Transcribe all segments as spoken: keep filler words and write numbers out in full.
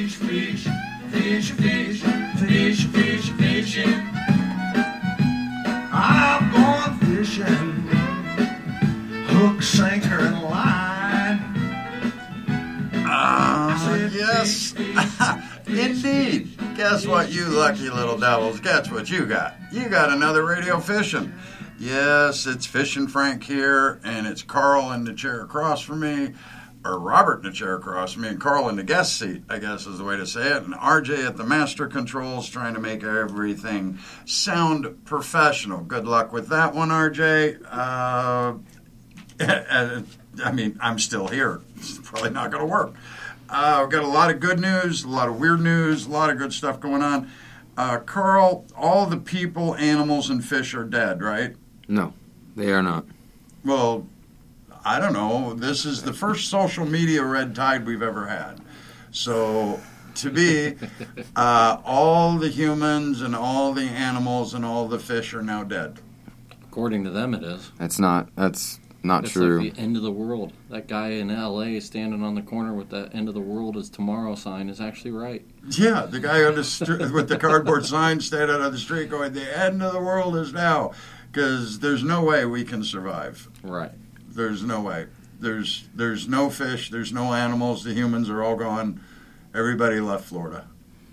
fish, fish, fish, fish, fish, fish, fishing. I'm going fishing, hook, sinker, and line. Ah, yes, indeed. Guess what, you lucky little devils? Guess what you got? You got another radio fishing. Yes, it's Fishing Frank here, and it's Carl in the chair across from me, or Robert in the chair across from me, and Carl in the guest seat, I guess is the way to say it, and R J at the master controls trying to make everything sound professional. Good luck with that one, R J. Uh, I mean, I'm still here. It's probably not going to work. Uh, we've got a lot of good news, a lot of weird news, a lot of good stuff going on. Uh, Carl, all the people, animals, and fish are dead, right? No, they are not. Well, I don't know. This is the first social media red tide we've ever had. So, to be, uh, all the humans and all the animals and all the fish are now dead. According to them, it is. That's not. That's not it's true. Like the end of the world. That guy in L A standing on the corner with that "end of the world is tomorrow" sign is actually right. Yeah, the guy on the st- with the cardboard sign standing on the street going, "The end of the world is now," because there's no way we can survive. Right. There's no way. There's there's no fish. There's no animals. The humans are all gone. Everybody left Florida.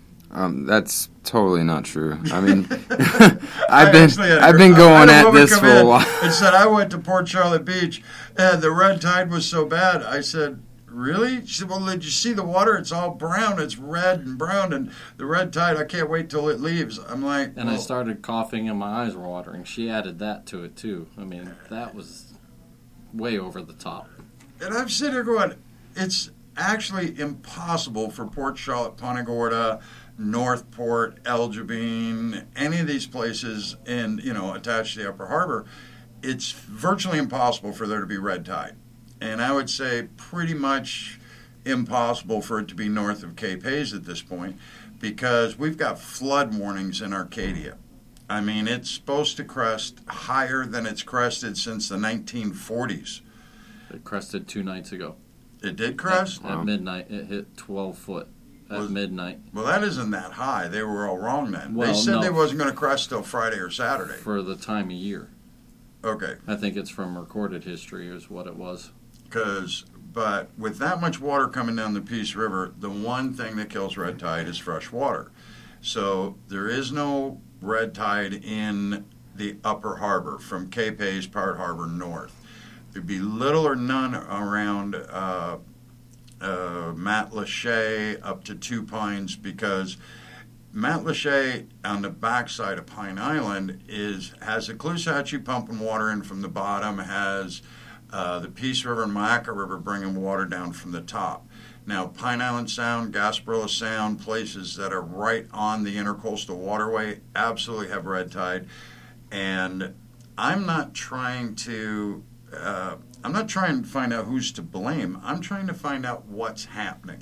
Um, that's totally not true. I mean, I've I been I've been going at this for a while. And said I went to Port Charlotte Beach and the red tide was so bad. I said, really? She said, well, did you see the water? It's all brown. It's red and brown, and the red tide. I can't wait till it leaves. I'm like, and well, I started coughing and my eyes were watering. She added that to it too. I mean, that was way over the top. And I'm sitting here going, it's actually impossible for Port Charlotte, Punta Gorda, Northport, El Jabin, any of these places in, you know, attached to the Upper Harbor. It's virtually impossible for there to be red tide. And I would say pretty much impossible for it to be north of Cape Hayes at this point, because we've got flood warnings in Arcadia. I mean, it's supposed to crest higher than it's crested since the nineteen forties. It crested two nights ago. It did crest? At, at midnight, it hit twelve foot. At Was, midnight. Well, that isn't that high. They were all wrong then. Well, they said no. they wasn't going to crest till Friday or Saturday. For the time of year. Okay. I think it's from recorded history is what it was. Because, but with that much water coming down the Peace River, the one thing that kills red tide is fresh water. So there is no red tide in the Upper Harbor from Cape Hayes, Part Harbor north. There'd be little or none around uh, uh, Matlacha up to Two Pines, because Matlacha on the backside of Pine Island is has the Caloosahatchee pumping water in from the bottom, has uh, the Peace River and Myakka River bringing water down from the top. Now, Pine Island Sound, Gasparilla Sound, places that are right on the Intercoastal Waterway absolutely have red tide. And I'm not trying to uh, I'm not trying to find out who's to blame. I'm trying to find out what's happening.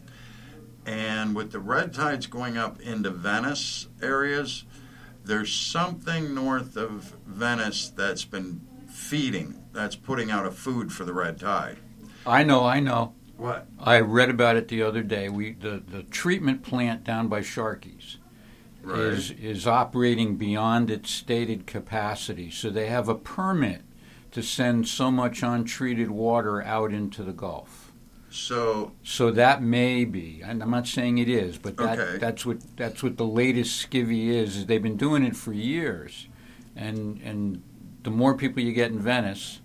And with the red tides going up into Venice areas, there's something north of Venice that's been feeding, that's putting out a food for the red tide. I know, I know. What? I read about it the other day. We the, the treatment plant down by Sharkey's Right. is is operating beyond its stated capacity. So they have a permit to send so much untreated water out into the Gulf. So So that may be, and I'm not saying it is, but that, Okay. that's what that's what the latest skivvy is. Is they've been doing it for years, and and the more people you get in Venice,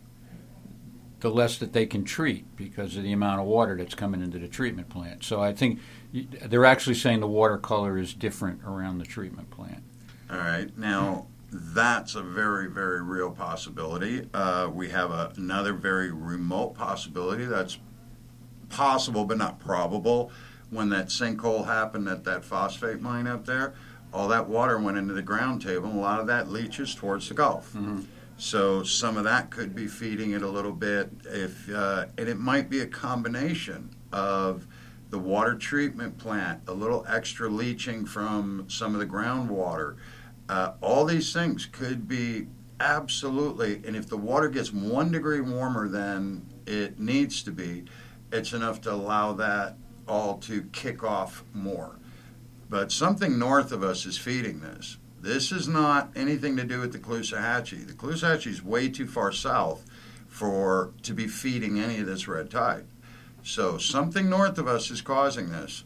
the less that they can treat because of the amount of water that's coming into the treatment plant. So I think you, they're actually saying the water color is different around the treatment plant. all right, now that's a very, very real possibility. Uh, we have a, another very remote possibility that's possible but not probable. When that sinkhole happened at that phosphate mine up there, all that water went into the ground table, and a lot of that leaches towards the Gulf. Mm-hmm. So some of that could be feeding it a little bit, if uh, and it might be a combination of the water treatment plant, a little extra leaching from some of the groundwater. Uh, all these things could be absolutely, and if the water gets one degree warmer than it needs to be, it's enough to allow that all to kick off more. but something north of us is feeding this. This is not anything to do with the Caloosahatchee. The Caloosahatchee is way too far south for to be feeding any of this red tide. So something north of us is causing this,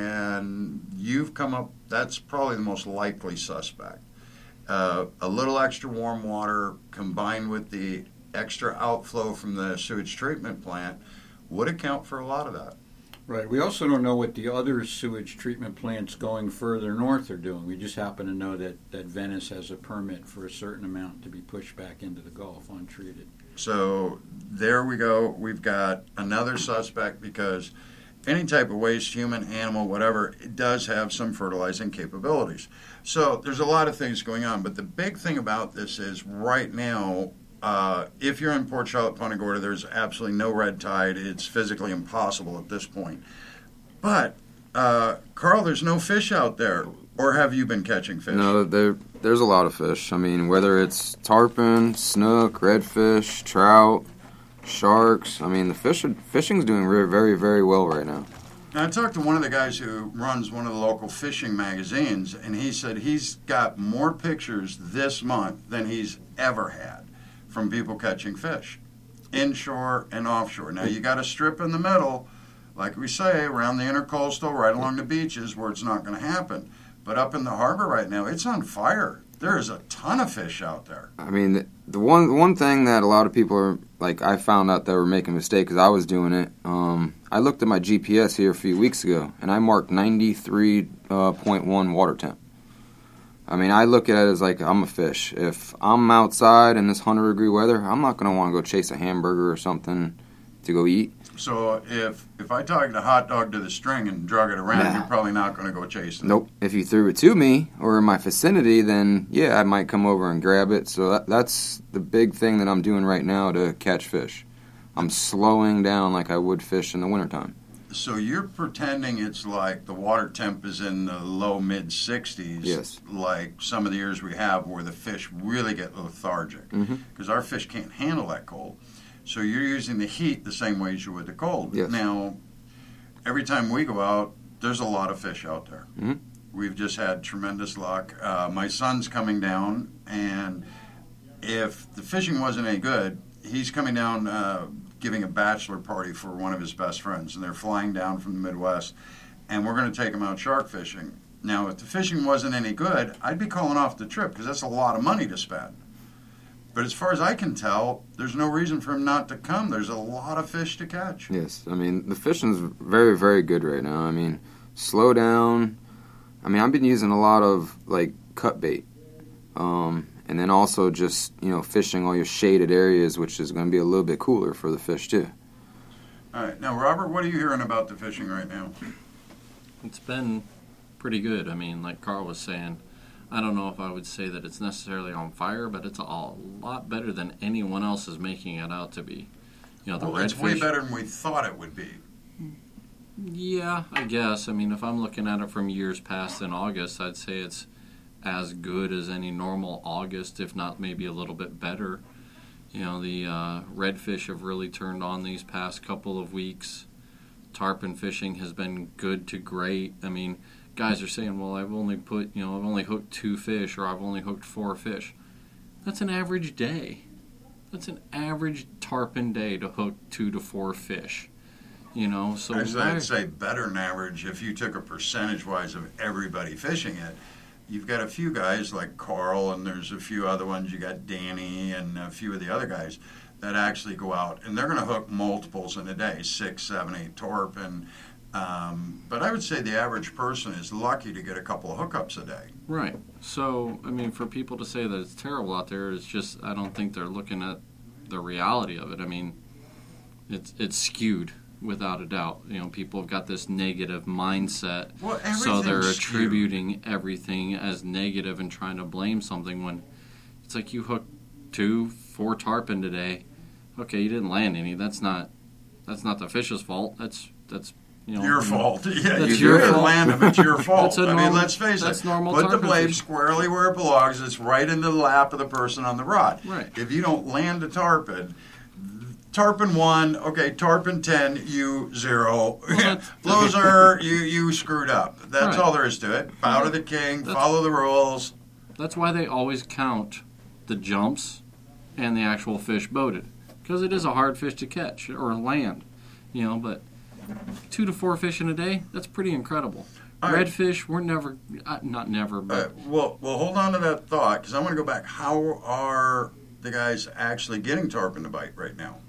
and you've come up, that's probably the most likely suspect. Uh, a little extra warm water combined with the extra outflow from the sewage treatment plant would account for a lot of that. Right. We also don't know what the other sewage treatment plants going further north are doing. We just happen to know that, that Venice has a permit for a certain amount to be pushed back into the Gulf untreated. So there we go. We've got another suspect because any type of waste, human, animal, whatever, it does have some fertilizing capabilities. So there's a lot of things going on. But the big thing about this is right now, Uh, if you're in Port Charlotte, Punta Gorda, there's absolutely no red tide. It's physically impossible at this point. But, uh, Carl, there's no fish out there. Or have you been catching fish? No, there there's a lot of fish. I mean, whether it's tarpon, snook, redfish, trout, sharks. I mean, the fish fishing's doing very, very, very well right now. Now, I talked to one of the guys who runs one of the local fishing magazines, and he said he's got more pictures this month than he's ever had from people catching fish, inshore and offshore. Now, you got a strip in the middle, like we say, around the intercoastal, right along the beaches, where it's not going to happen. But up in the harbor right now, it's on fire. There is a ton of fish out there. I mean, the, the one the one thing that a lot of people are, like, I found out that were making a mistake because I was doing it. Um, I looked at my G P S here a few weeks ago, and I marked ninety-three point one water temp. I mean, I look at it as like I'm a fish. If I'm outside in this one hundred degree weather, I'm not going to want to go chase a hamburger or something to go eat. So if if I tied a hot dog to the string and drug it around, Nah. you're probably not going to go chasing it. Nope. If you threw it to me or in my vicinity, then yeah, I might come over and grab it. So that, that's the big thing that I'm doing right now to catch fish. I'm slowing down like I would fish in the wintertime. So you're pretending it's like the water temp is in the low mid sixties, Yes. like some of the years we have where the fish really get lethargic because Mhm. our fish can't handle that cold. So you're using the heat the same way as you would the cold. Yes. Now, every time we go out, there's a lot of fish out there. Mhm. We've just had tremendous luck. Uh, my son's coming down, and if the fishing wasn't any good, he's coming down uh, giving a bachelor party for one of his best friends, and they're flying down from the Midwest, and we're going to take him out shark fishing. Now, if the fishing wasn't any good, I'd be calling off the trip because that's a lot of money to spend. But as far as I can tell, there's no reason for him not to come. There's a lot of fish to catch. Yes. I mean, the fishing's very, very good right now. I mean, slow down. I mean, I've been using a lot of, like, cut bait. Um, and then also just, you know, fishing all your shaded areas, which is going to be a little bit cooler for the fish, too. All right. Now, Robert, what are you hearing about the fishing right now? It's been pretty good. I mean, like Carl was saying, I don't know if I would say that it's necessarily on fire, but it's a lot better than anyone else is making it out to be. You know, the Well, it's redfish. way better than we thought it would be. Yeah, I guess. I mean, if I'm looking at it from years past in August, I'd say it's as good as any normal August, if not maybe a little bit better. You know, the uh, redfish have really turned on these past couple of weeks. Tarpon fishing has been good to great. I mean, guys are saying, well, I've only put, you know, I've only hooked two fish or I've only hooked four fish. That's an average day. That's an average tarpon day to hook two to four fish. You know, so Actually, why- I'd say better than average if you took a percentage-wise of everybody fishing it. You've got a few guys like Carl, and there's a few other ones. You got Danny and a few of the other guys that actually go out, and they're going to hook multiples in a day, six, seven, eight tarpon. Um, but I would say the average person is lucky to get a couple of hookups a day. Right. So, I mean, for people to say that it's terrible out there, it's just, I don't think they're looking at the reality of it. I mean, it's it's skewed, without a doubt. You know, people have got this negative mindset, Well, so they're everything's attributing everything as negative and trying to blame something when it's like you hooked two, four tarpon today. Okay, you didn't land any. That's not that's not the fish's fault. That's that's you know Your fault. Yeah, That's you your didn't fault. land them. It's your fault. That's a I mean, normal- let's face that's it. normal Put the tarpon blade fishing. squarely where it belongs. It's right in the lap of the person on the rod. Right. If you don't land a tarpon, tarpon one, okay, tarpon ten, you zero. Well, that's- Flozer, you you screwed up. That's Right. all there is to it. Bow to the king, That's- follow the rules. That's why they always count the jumps and the actual fish boated, because it is a hard fish to catch or land, you know. But two to four fish in a day, that's pretty incredible. All right. Redfish, we're never, uh, not never, Uh, but well, well, hold on to that thought because I want to go back. How are the guys actually getting tarpon to bite right now?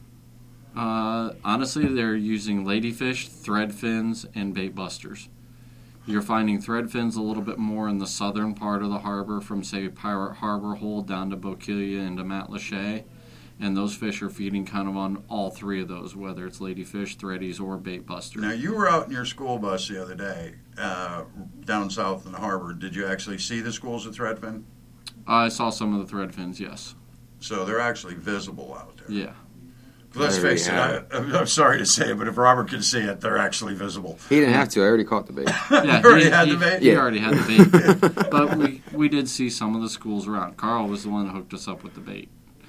uh, honestly, they're using ladyfish, thread fins, and bait busters. You're finding thread fins a little bit more in the southern part of the harbor, from say Pirate Harbor Hole down to Bokeelia and to Matlacha, and those fish are feeding kind of on all three of those, whether it's ladyfish, threadies, or bait busters. Now, you were out in your school bus the other day uh, down south in the harbor. Did you actually see the schools of threadfin? I saw some of the thread fins, yes. So they're actually visible out there. Yeah. Let's There face you it, have I, I'm sorry to say it, but if Robert can see it, they're actually visible. He didn't have to. I already caught the bait. Yeah, already he, had he, the bait? He Yeah. already had the bait. But we, we did see some of the schools around. Carl was the one that hooked us up with the bait.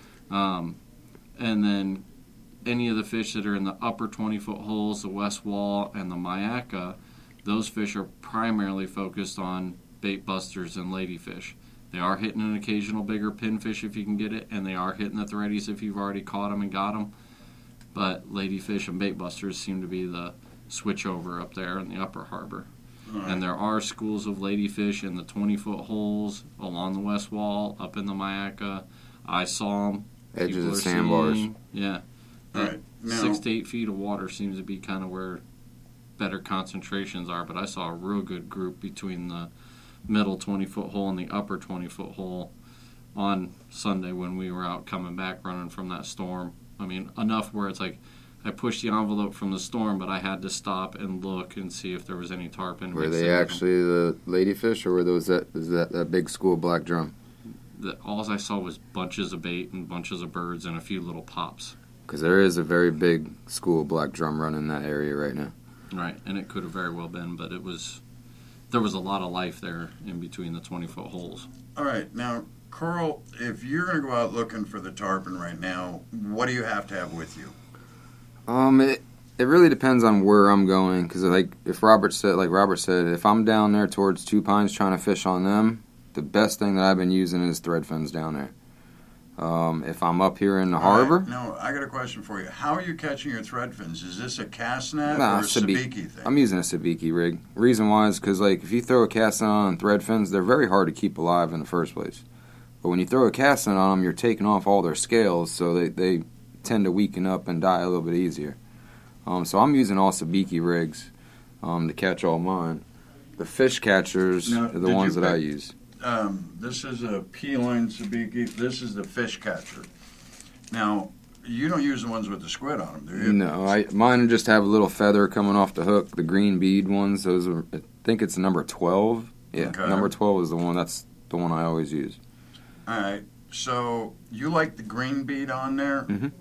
Um, and then any of the fish that are in the upper twenty-foot holes, the West Wall, and the Mayaca, those fish are primarily focused on bait busters and ladyfish. They are hitting an occasional bigger pinfish if you can get it, and they are hitting the threadies if you've already caught them and got them. But ladyfish and bait busters seem to be the switch over up there in the upper harbor. All right. And there are schools of ladyfish in the twenty-foot holes along the West Wall, up in the Mayaca. I saw them. Edges People of are sandbars. seeing- Yeah. All right. Now, Six to eight feet of water seems to be kind of where better concentrations are, but I saw a real good group between the middle twenty-foot hole and the upper twenty-foot hole on Sunday when we were out coming back running from that storm. I mean, enough where it's like I pushed the envelope from the storm, but I had to stop and look and see if there was any tarpon. Were mixed they in with them. actually the ladyfish, or were those that is that, that big school black drum? The, all I saw was bunches of bait and bunches of birds and a few little pops. Because there is a very big school black drum run in that area right now. Right, and it could have very well been, but it was there was a lot of life there in between the twenty-foot holes. all right. Now, Carl, if you're going to go out looking for the tarpon right now, what do you have to have with you? Um, it it really depends on where I'm going. Because like if Robert said, like Robert said, if I'm down there towards Two Pines trying to fish on them, the best thing that I've been using is thread fins down there. Um, if I'm up here in the All right, harbor, Now, I got a question for you. How are you catching your thread fins? Is this a cast net Nah, or a sabi- sabiki thing? I'm using a sabiki rig. Reason why is because like if you throw a cast net on thread fins, they're very hard to keep alive in the first place. But when you throw a cast net on them, you're taking off all their scales, so they, they tend to weaken up and die a little bit easier. Um, so I'm using all sabiki rigs um, to catch all mine. The fish catchers Now, are the did ones you that I pick- use. Um, this is a P-line sabiki. This is the fish catcher. Now, you don't use the ones with the squid on them, do you? No, I mine just have a little feather coming off the hook. The green bead ones, those are. I think it's number twelve. Yeah, Okay. number twelve is the one. That's the one I always use. All right. So you like the green bead on there? Mhm.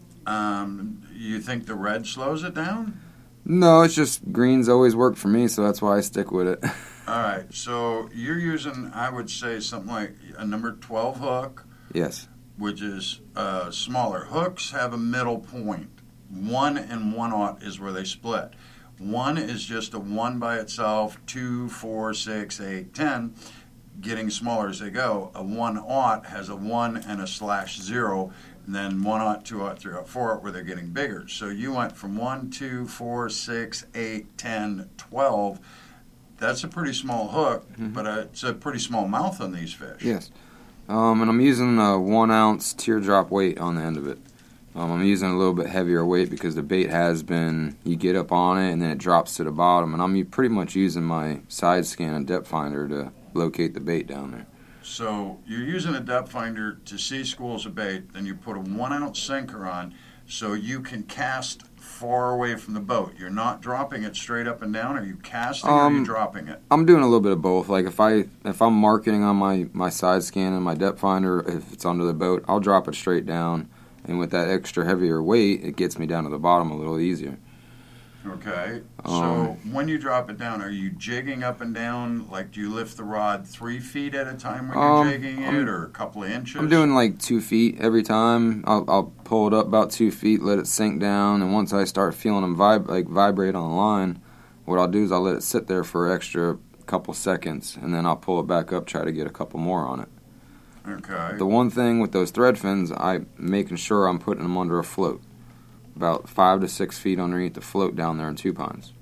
Um, you think the red slows it down? No, it's just greens always work for me, so that's why I stick with it. All right. So you're using, I would say, something like a number twelve hook, Yes. which is uh, smaller. Hooks have a middle point. One and one aught is where they split. One is just a one by itself, two, four, six, eight, ten, getting smaller as they go. A one aught has a one and a slash zero, and then one aught, two aught, three aught, four aught, where they're getting bigger. So you went from one, two, four, six, eight, ten, twelve. That's a pretty small hook, Mhm. but uh, it's a pretty small mouth on these fish. Yes. Um, and I'm using a one ounce teardrop weight on the end of it. Um, I'm using a little bit heavier weight because the bait has been, you get up on it and then it drops to the bottom. And I'm u- pretty much using my side scan and depth finder to locate the bait down there. So you're using a depth finder to see schools of bait, then you put a one ounce sinker on so you can cast far away from the boat. You're not dropping it straight up and down. Are you casting or are you Um, dropping it? I'm doing a little bit of both. Like if I if I'm marking on my, my side scan and my depth finder, if it's under the boat, I'll drop it straight down. And with that extra heavier weight, it gets me down to the bottom a little easier. Okay. So Um, when you drop it down, are you jigging up and down? Like, do you lift the rod three feet at a time when Um, you're jigging I'm- it, or a couple of inches? I'm doing like two feet every time. I'll, I'll pull it up about two feet, let it sink down, and once I start feeling them vib- like vibrate on the line, what I'll do is I'll let it sit there for an extra couple seconds, and then I'll pull it back up, try to get a couple more on it. Okay. The one thing with those thread fins, I'm making sure I'm putting them under a float, about five to six feet underneath the float down there in two pines.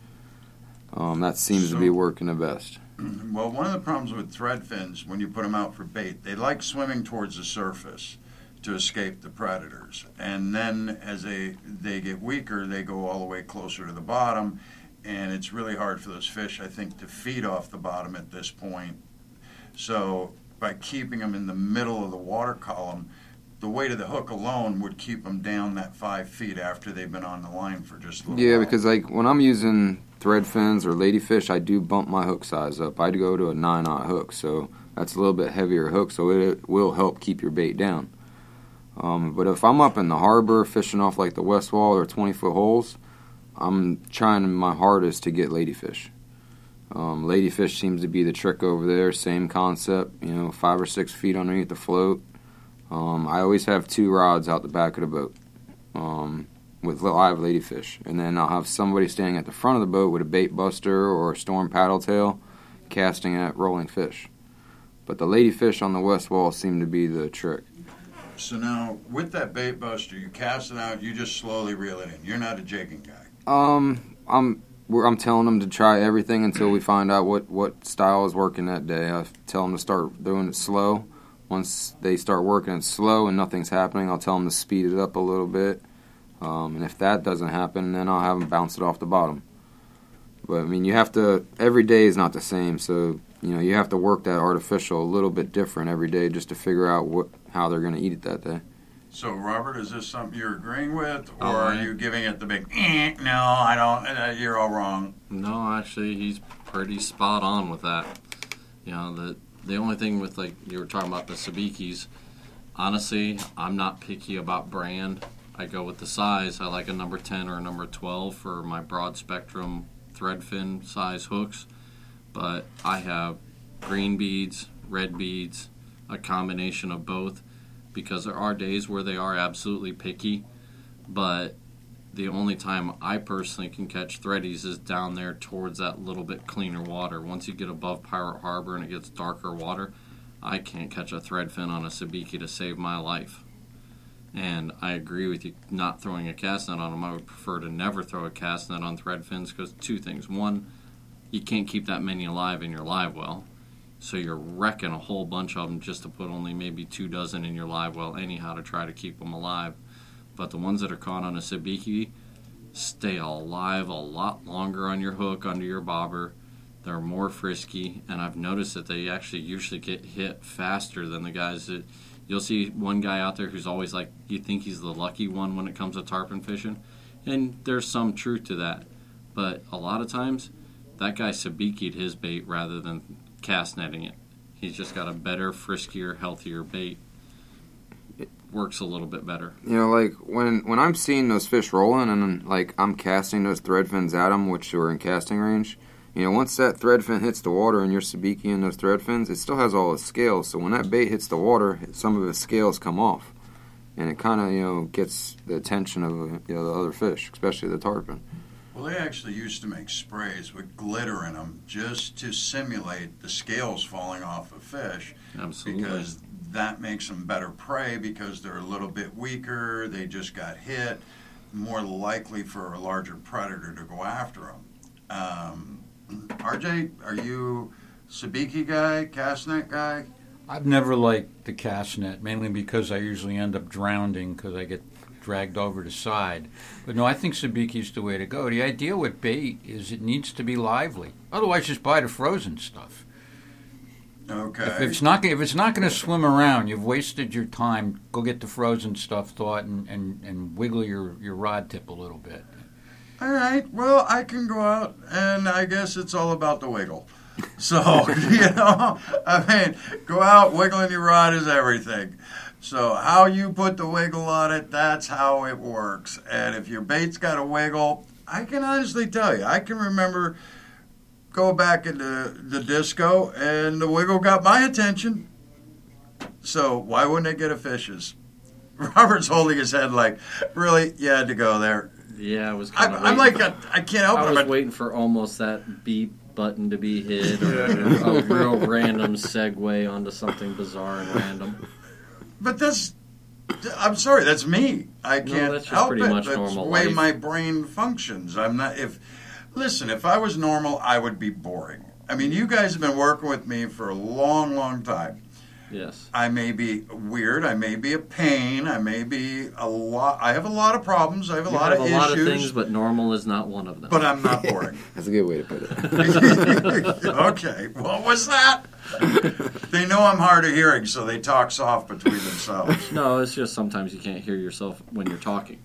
Um, that seems to be So- working the best. Well, one of the problems with thread fins, when you put them out for bait, they like swimming towards the surface to escape the predators. And then as they, they get weaker, they go all the way closer to the bottom. And it's really hard for those fish, I think, to feed off the bottom at this point. So by keeping them in the middle of the water column, the weight of the hook alone would keep them down that five feet after they've been on the line for just a little Yeah, while. because like when I'm using thread fins or ladyfish, I do bump my hook size up. I go to a nine aught hook, so that's a little bit heavier hook, so it will help keep your bait down. Um, but if I'm up in the harbor fishing off like the west wall or twenty foot holes, I'm trying my hardest to get ladyfish. Um, ladyfish seems to be the trick over there. Same concept, you know, five or six feet underneath the float. Um, I always have two rods out the back of the boat um, with live ladyfish, and then I'll have somebody standing at the front of the boat with a bait buster or a storm paddle tail, casting at rolling fish. But the ladyfish on the west wall seem to be the trick. So now, with that bait buster, you cast it out, you just slowly reel it in. You're not a jigging guy. Um, I'm we're, I'm telling them to try everything until we find out what, what style is working that day. I tell them to start doing it slow. Once they start working it slow and nothing's happening, I'll tell them to speed it up a little bit. Um, and if that doesn't happen, then I'll have them bounce it off the bottom. But I mean, you have to. Every day is not the same, so you know you have to work that artificial a little bit different every day just to figure out what how they're going to eat it that day. So, Robert, is this something you're agreeing with, or Oh, are I- you giving it the big, eh, no, I don't, uh, you're all wrong? No, actually, he's pretty spot on with that. You know, the the only thing with, like, you were talking about the sabikis, honestly, I'm not picky about brand. I go with the size. I like a number ten or a number twelve for my broad spectrum thread fin size hooks. But I have green beads, red beads, a combination of both, because there are days where they are absolutely picky. But the only time I personally can catch threadies is down there towards that little bit cleaner water. Once you get above Pirate Harbor and it gets darker water, I can't catch a thread fin on a sabiki to save my life. And I agree with you not throwing a cast net on them. I would prefer to never throw a cast net on thread fins because two things. One, you can't keep that many alive in your live well. So you're wrecking a whole bunch of them just to put only maybe two dozen in your live well anyhow to try to keep them alive. But the ones that are caught on a sabiki stay alive a lot longer on your hook, under your bobber. They're more frisky, and I've noticed that they actually usually get hit faster than the guys that... You'll see one guy out there who's always like, you think he's the lucky one when it comes to tarpon fishing, and there's some truth to that. But a lot of times, that guy sabiki'd his bait rather than cast netting it. He's just got a better, friskier, healthier bait. It works a little bit better. You know, like when when I'm seeing those fish rolling and like I'm casting those thread fins at them, which are in casting range. You know, once that thread fin hits the water and you're sabiki in those thread fins, it still has all its scales. So when that bait hits the water, some of its scales come off, and it kind of you know gets the attention of you know the other fish, especially the tarpon. Well, they actually used to make sprays with glitter in them just to simulate the scales falling off of fish. Absolutely. Because that makes them better prey because they're a little bit weaker, they just got hit, more likely for a larger predator to go after them. Um, R J, are you sabiki guy, cast net guy? I've never liked the cast net, mainly because I usually end up drowning because I get dragged over the side. But no, I think sabiki's the way to go. The idea with bait is it needs to be lively. Otherwise, just buy the frozen stuff. Okay. If it's not if it's not going to swim around, you've wasted your time. Go get the frozen stuff thawed and, and, and wiggle your, your rod tip a little bit. All right. Well, I can go out, and I guess it's all about the wiggle. So, you know, I mean, go out, wiggling your rod is everything. So how you put the wiggle on it, that's how it works. And if your bait's got a wiggle, I can honestly tell you, I can remember go back into the disco, and the wiggle got my attention. So why wouldn't it get a fish's? Robert's holding his head like, really? You had to go there. Yeah, I was I'm, kind of I'm like, a, I can't help I it. was but waiting for almost that beep button to be hit, or a real random segue onto something bizarre and random. But that's, I'm sorry, that's me. I No, can't that's just help pretty it. much That's normal the way life. my brain functions. I'm not, if, listen, if I was normal, I would be boring. I mean, you guys have been working with me for a long, long time. Yes. I may be weird. I may be a pain. I may be a lot. I have a lot of problems. I have a You lot have of a issues. lot of things, but normal is not one of them. But I'm not boring. That's a good way to put it. Okay, what was that? They know I'm hard of hearing, so they talk soft between themselves. No, it's just sometimes you can't hear yourself when you're talking.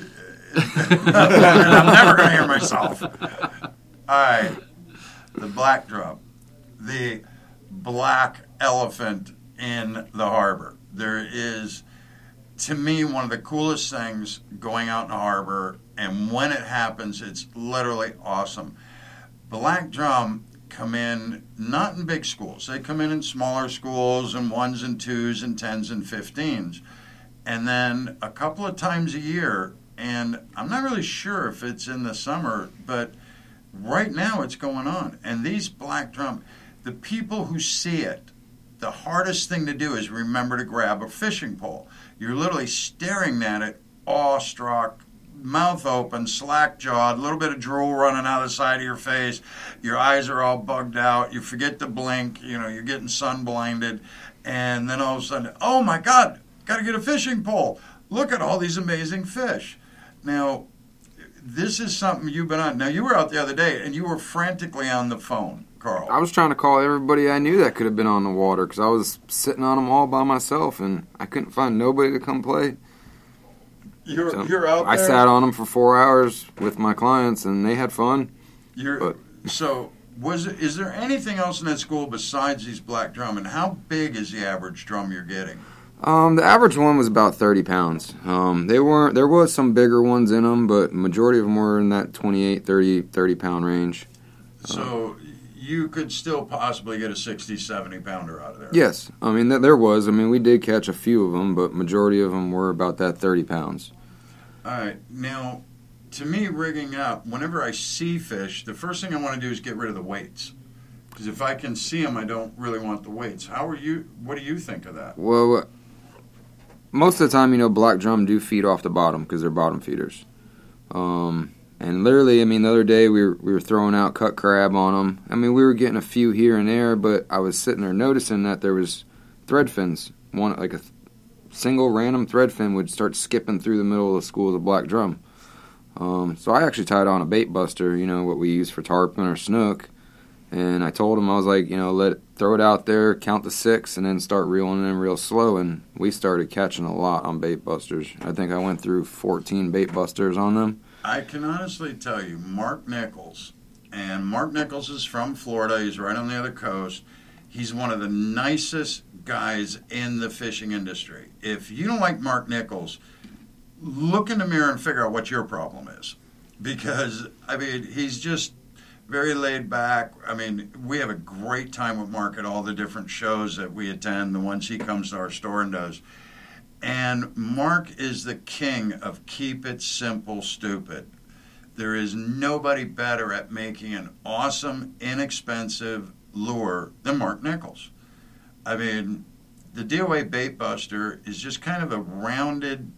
And I'm never going to hear myself. All right, the black drum, the black elephant in the harbor. There is, to me, one of the coolest things going out in the harbor, and when it happens, it's literally awesome. Black drum come in not in big schools. They come in in smaller schools and ones and twos and tens and fifteens. And then a couple of times a year, and I'm not really sure if it's in the summer, but right now it's going on. And these black drum, the people who see it, the hardest thing to do is remember to grab a fishing pole. You're literally staring at it, awestruck, mouth open, slack-jawed, a little bit of drool running out of the side of your face. Your eyes are all bugged out. You forget to blink. You know, you're getting sun-blinded. And then all of a sudden, oh, my God, got to get a fishing pole. Look at all these amazing fish. Now, this is something you've been on. Now, you were out the other day, and you were frantically on the phone, Carl. I was trying to call everybody I knew that could have been on the water because I was sitting on them all by myself and I couldn't find nobody to come play. You're, So you're out there. I sat on them for four hours with my clients and they had fun. You're, but- so, was it, is there anything else in that school besides these black drum? And how big is the average drum you're getting? Um, the average one was about thirty pounds. Um, they weren't. There was some bigger ones in them, but majority of them were in that twenty-eight, thirty, thirty pound range. So you could still possibly get a sixty, seventy pounder out of there. Yes, I mean th- there was. I mean we did catch a few of them, but majority of them were about that thirty pounds. All right. Now, to me, rigging up, whenever I see fish, the first thing I want to do is get rid of the weights. Because if I can see them, I don't really want the weights. How are you? What do you think of that? Well, most of the time, you know, black drum do feed off the bottom because they're bottom feeders. Um, and literally, I mean, the other day we were, we were throwing out cut crab on them. I mean, we were getting a few here and there, but I was sitting there noticing that there was thread fins. One like a th- single random thread fin would start skipping through the middle of the school of the black drum. Um, so I actually tied on a bait buster, you know, what we use for tarpon or snook. And I told him, I was like, you know, let it, throw it out there, count to six, and then start reeling in real slow. And we started catching a lot on bait busters. I think I went through fourteen bait busters on them. I can honestly tell you, Mark Nichols, and Mark Nichols is from Florida. He's right on the other coast. He's one of the nicest guys in the fishing industry. If you don't like Mark Nichols, look in the mirror and figure out what your problem is. Because, I mean, he's just very laid back. I mean, we have a great time with Mark at all the different shows that we attend, the ones he comes to our store and does. And Mark is the king of keep it simple, stupid. There is nobody better at making an awesome, inexpensive lure than Mark Nichols. I mean, the D O A Bait Buster is just kind of a rounded,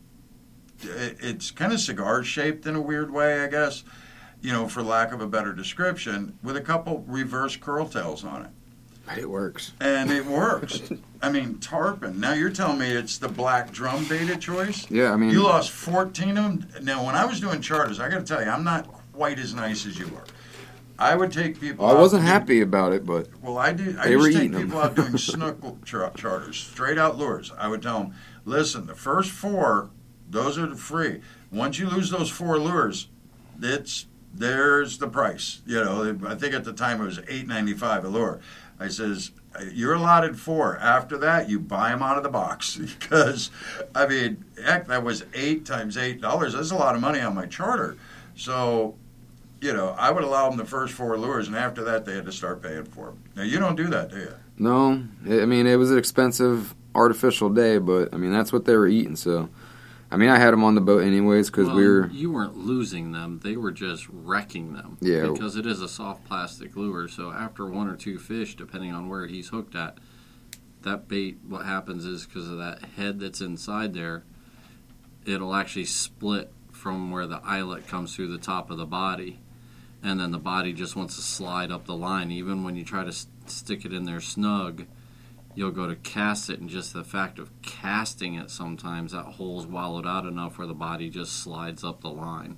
it's kind of cigar-shaped in a weird way, I guess, you know, for lack of a better description, with a couple reverse curl tails on it. It works. And it works. I mean, tarpon. Now you're telling me it's the black drum bait of choice? Yeah, I mean... You lost fourteen of them? Now, when I was doing charters, I got to tell you, I'm not quite as nice as you are. I would take people I out wasn't to- happy about it, but Well, I did. I They used were to take eating 'em. people out doing snook char- charters, straight out lures. I would tell them, listen, the first four, those are free. Once you lose those four lures, it's there's the price. You know, I think at the time it was eight ninety-five a lure. I says, you're allotted four. After that, you buy them out of the box because, I mean, heck, that was eight times eight dollars. That's a lot of money on my charter. So you know, I would allow them the first four lures, and after that, they had to start paying for them. Now, you don't do that, do you? No, I mean, it was an expensive artificial day, but I mean, that's what they were eating. So, I mean, I had them on the boat anyways because well, we were. You weren't losing them; they were just wrecking them. Yeah. Because it is a soft plastic lure, so after one or two fish, depending on where he's hooked at, that bait, what happens is because of that head that's inside there, it'll actually split from where the eyelet comes through the top of the body, and then the body just wants to slide up the line. Even when you try to st- stick it in there snug, you'll go to cast it, and just the fact of casting it, sometimes that hole's wallowed out enough where the body just slides up the line.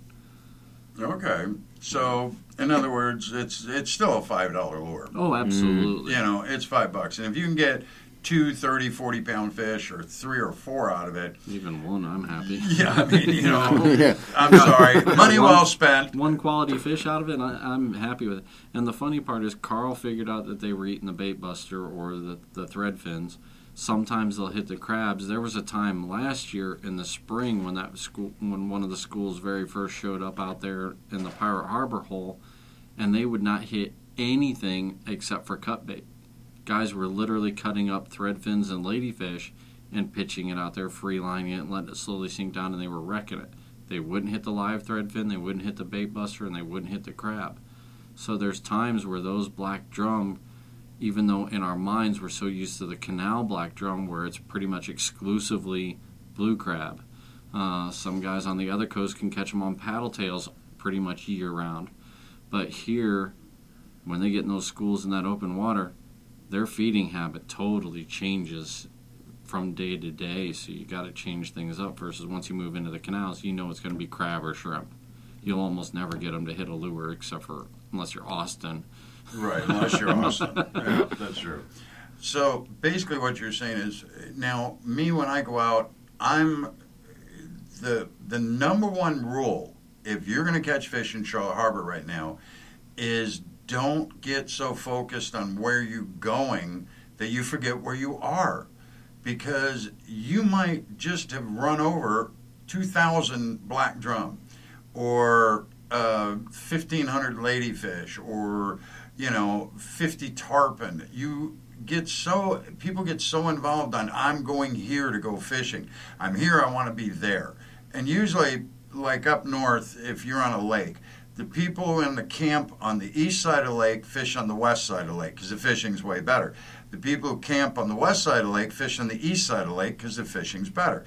Okay. So, in other words, it's it's still a five dollar lure. Oh, absolutely. You know, it's five bucks. And if you can get two thirty, forty pound fish or three or four out of it. Even one, I'm happy. Yeah, I mean, you know, Yeah. I'm sorry. Money well spent. One quality fish out of it, I, I'm happy with it. And the funny part is Carl figured out that they were eating the bait buster or the, the thread fins. Sometimes they'll hit the crabs. There was a time last year in the spring when that school, when one of the schools very first showed up out there in the Pirate Harbor hole, and they would not hit anything except for cut bait. Guys were literally cutting up thread fins and ladyfish and pitching it out there, free lining it, and letting it slowly sink down, and they were wrecking it. They wouldn't hit the live thread fin, they wouldn't hit the bait buster, and they wouldn't hit the crab. So there's times where those black drum, even though in our minds we're so used to the canal black drum where it's pretty much exclusively blue crab. Uh, some guys on the other coast can catch them on paddle tails pretty much year round. But here, when they get in those schools in that open water, their feeding habit totally changes from day to day, so you got to change things up versus once you move into the canals, you know it's going to be crab or shrimp. You'll almost never get them to hit a lure except for unless you're Austin. Right, unless you're Austin. Yeah, that's true. So basically what you're saying is, now, me, when I go out, I'm the the number one rule, if you're going to catch fish in Charlotte Harbor right now, is don't get so focused on where you're going that you forget where you are. Because you might just have run over two thousand black drum or uh, fifteen hundred ladyfish or, you know, fifty tarpon. You get so, people get so involved on, I'm going here to go fishing. I'm here, I want to be there. And usually, like up north, if you're on a lake, the people in the camp on the east side of the lake fish on the west side of the lake because the fishing's way better. The people who camp on the west side of the lake fish on the east side of the lake because the fishing's better.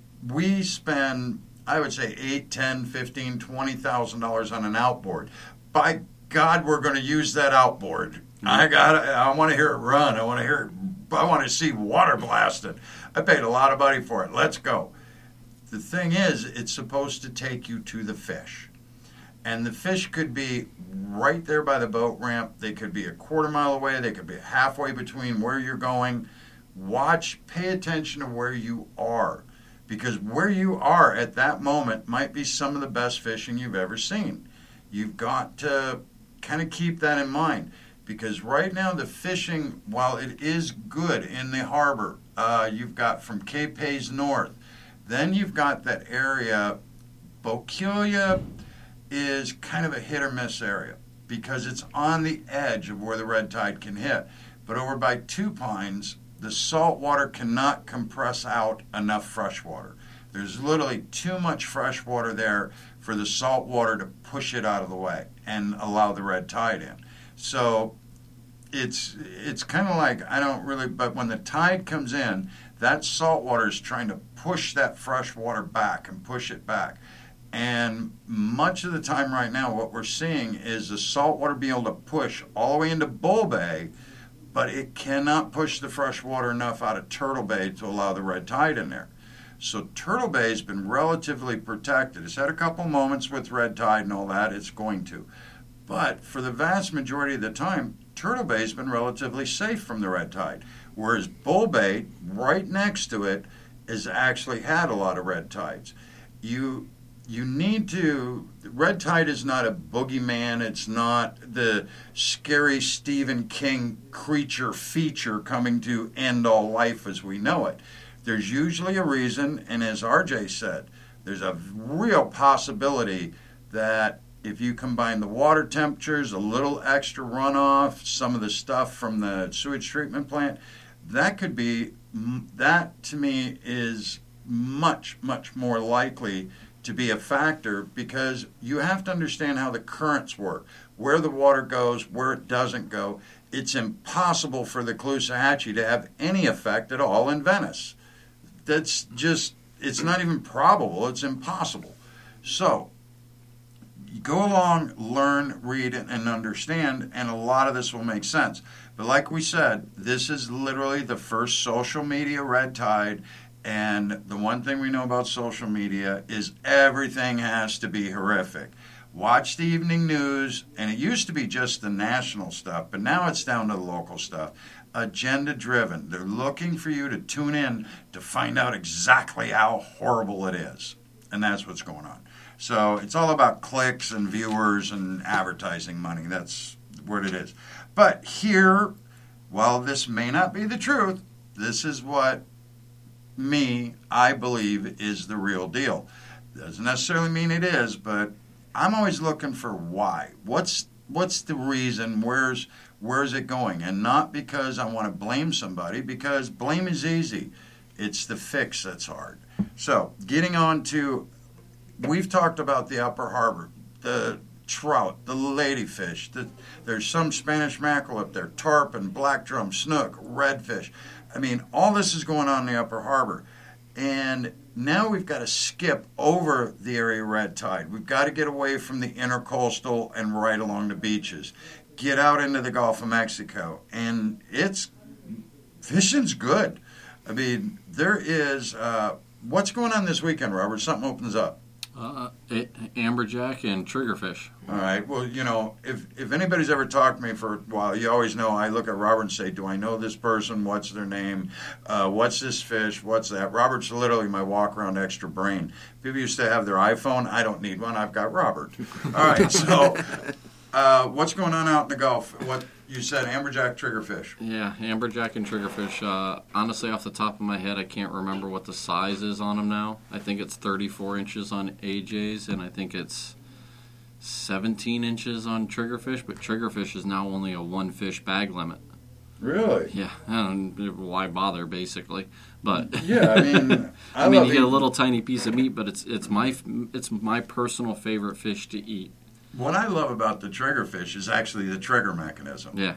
We spend, I would say, eight, ten, fifteen, twenty thousand dollars on an outboard. By God, we're going to use that outboard. Mm-hmm. I got. I want to hear it run. I want to hear it. I want to see water blasted. I paid a lot of money for it. Let's go. The thing is, it's supposed to take you to the fish. And the fish could be right there by the boat ramp. They could be a quarter mile away. They could be halfway between where you're going. Watch, pay attention to where you are. Because where you are at that moment might be some of the best fishing you've ever seen. You've got to kind of keep that in mind. Because right now the fishing, while it is good in the harbor, uh, you've got from Cape Hayes north. Then you've got that area, Bokeelia is kind of a hit or miss area because it's on the edge of where the red tide can hit. But over by Two Pines, the salt water cannot compress out enough fresh water. There's literally too much fresh water there for the salt water to push it out of the way and allow the red tide in. So it's it's kind of like, I don't really, but when the tide comes in, that salt water is trying to push that fresh water back and push it back. And much of the time right now, what we're seeing is the salt water being able to push all the way into Bull Bay, but it cannot push the fresh water enough out of Turtle Bay to allow the red tide in there. So Turtle Bay has been relatively protected. It's had a couple moments with red tide and all that. It's going to. But for the vast majority of the time, Turtle Bay has been relatively safe from the red tide, whereas Bull Bay, right next to it, has actually had a lot of red tides. You... You need to, red tide is not a boogeyman. It's not the scary Stephen King creature feature coming to end all life as we know it. There's usually a reason, and as R J said, there's a real possibility that if you combine the water temperatures, a little extra runoff, some of the stuff from the sewage treatment plant, that could be, that to me is much, much more likely to be a factor, because you have to understand how the currents work, where the water goes, where it doesn't go. It's impossible for the Caloosahatchee to have any effect at all in Venice. That's just, it's not even probable, it's impossible. So, go along, learn, read, and understand, and a lot of this will make sense. But like we said, this is literally the first social media red tide, and the one thing we know about social media is everything has to be horrific. Watch the evening news, and it used to be just the national stuff, but now it's down to the local stuff. Agenda-driven. They're looking for you to tune in to find out exactly how horrible it is, and that's what's going on. So it's all about clicks and viewers and advertising money. That's what it is. But here, while this may not be the truth, this is what me, I believe, is the real deal. Doesn't necessarily mean it is, but I'm always looking for why. What's what's the reason? Where's where's it going? And not because I want to blame somebody, because blame is easy. It's the fix that's hard. So getting on to, we've talked about the Upper Harbor, the trout, the ladyfish. The, there's some Spanish mackerel up there, tarpon, black drum, snook, redfish. I mean, all this is going on in the Upper Harbor. And now we've got to skip over the area red tide. We've got to get away from the intercoastal and right along the beaches. Get out into the Gulf of Mexico. And it's, fishing's good. I mean, there is, uh, what's going on this weekend, Robert? Something opens up. Uh, a- amberjack and triggerfish. All right. Well, you know, if if anybody's ever talked to me for a while, you always know I look at Robert and say, do I know this person? What's their name? Uh, what's this fish? What's that? Robert's literally my walk-around extra brain. People used to have their iPhone. I don't need one. I've got Robert. All right. So uh, what's going on out in the Gulf? What you said, amberjack, triggerfish. Yeah, amberjack and triggerfish. Uh, honestly, off the top of my head, I can't remember what the size is on them now. I think it's thirty-four inches on A Js, and I think it's seventeen inches on triggerfish, but triggerfish is now only a one-fish bag limit. Really? Yeah, and why bother, basically? But yeah, I mean, I, I mean, love you get a eating- little tiny piece of meat, but it's it's my it's my personal favorite fish to eat. What I love about the triggerfish is actually the trigger mechanism. Yeah.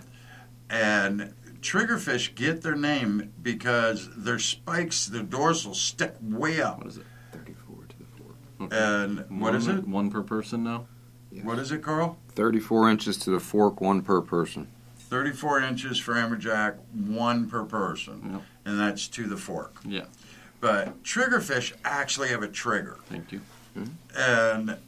And triggerfish get their name because their spikes, their dorsal, stick way up. What is it? thirty-four to the four. Okay. And what one, is it? One per person now? What is it, Carl? thirty-four inches to the fork, one per person. thirty-four inches for amberjack, one per person. Yep. And that's to the fork. Yeah. But triggerfish actually have a trigger. Thank you. And